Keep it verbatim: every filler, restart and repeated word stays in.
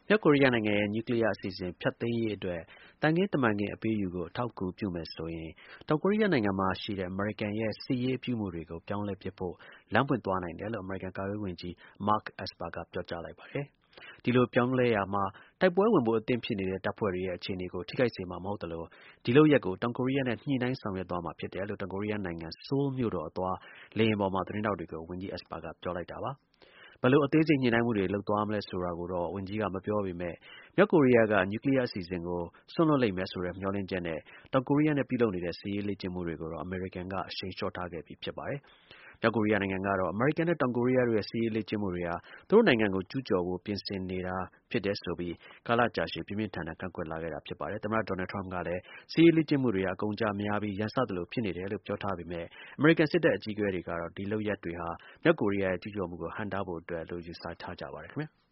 မြောက်ကိုရီးယားနိုင်ငံရဲ့ နျူကလီးယားအစီအစဉ် ဖျက်သိမ်းရေးအတွက် သံခင်းတမန်ခင်း အပေးအယူကို အထောက်အကူပြုမယ်ဆိုရင် တောင်ကိုရီးယားနိုင်ငံမှာရှိတဲ့ အမေရိကန်ရဲ့ စစ်ရေးအပြုအမူတွေကို ပြောင်းလဲပစ်ဖို့ လမ်းပွင့်သွားနိုင်တယ်လို့ အမေရိကန် ကာကွယ်ရေးဝန်ကြီး Mark Esper က ပြောကြားလိုက်ပါတယ်။ ဒီလို ပြောင်းလဲရာမှာ တိုက်ပွဲဝင်ဖို့ အသင့်ဖြစ်နေတဲ့ တပ်ဖွဲ့တွေရဲ့ အခြေအနေကို ထိခိုက်စေမှာ မဟုတ်သလို ဒီလုပ်ရပ်ကို တောင်ကိုရီးယားနဲ့ ညှိနှိုင်းဆောင်ရွက်သွားမှာ ဖြစ်တယ်လို့ တောင်ကိုရီးယားနိုင်ငံ ဆိုးလ်မြို့တော်အသွား လေယာဉ်ပေါ်မှာ သတင်းထောက်တွေကို ဝန်ကြီး Esper က ပြောလိုက်တာပါ။ ဘယ်လို အသေးစိတ် ညှိနှိုင်းမှုတွေ လုပ်သွားမလဲဆိုတာကိုတော့ ဝန်ကြီးက မပြောပေမဲ့ မြောက်ကိုရီးယားက နျူကလီးယားအစီအစဉ်ကို စွန့်လွှတ်လိမ့်မယ်ဆိုတဲ့ မျှော်လင့်ချက်နဲ့ တောင်ကိုရီးယားနဲ့ ပြုလုပ်နေတဲ့ စစ်ရေးလေ့ကျင့်မှုတွေကိုတော့ အမေရိကန်က အရှိန်လျှော့ထားခဲ့ပြီး ဖြစ်ပါတယ်။ မြောက်ကိုရီးယားနိုင်ငံကတော့ အမေရိကန်နဲ့ တောင်ကိုရီးယားတို့ရဲ့ စစ်ရေးလေ့ကျင့်မှုတွေဟာ သူတို့နိုင်ငံကို ကျူးကျော်ဖို့ ပြင်ဆင်နေတာဖြစ်တယ်ဆိုပြီး ကာလကြာရှည် ပြင်းပြင်းထန်ထန် ကန့်ကွက်လာခဲ့တာ ဖြစ်ပါတယ်။ သမ္မတ ဒေါ်နယ်ထရမ့်ကလည်း စစ်ရေးလေ့ကျင့်မှုတွေဟာ အကုန်အကျများပြီး ရန်စသလို ဖြစ်နေတယ်လို့ ပြောထားပေမဲ့ အမေရိကန် စစ်တပ် အကြီးအကဲတွေကတော့ ဒီလုပ်ရပ်တွေဟာ မြောက်ကိုရီးယားရဲ့ ကျူးကျော်မှုကို ဟန့်တားဖို့အတွက်လို့ ယူဆထားကြပါတယ် ခင်ဗျာ။